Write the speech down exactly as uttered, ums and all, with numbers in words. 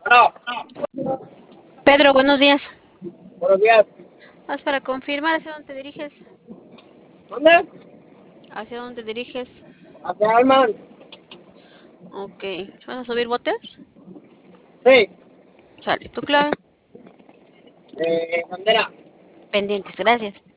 No, Pedro, buenos días. buenos días. Vas para confirmar hacia dónde te diriges. ¿Dónde? ¿Hacia dónde te diriges? Hacia Alman. Ok. ¿Vas a subir botes? Sí. Sale, tu clave. Eh, bandera. Pendientes, gracias.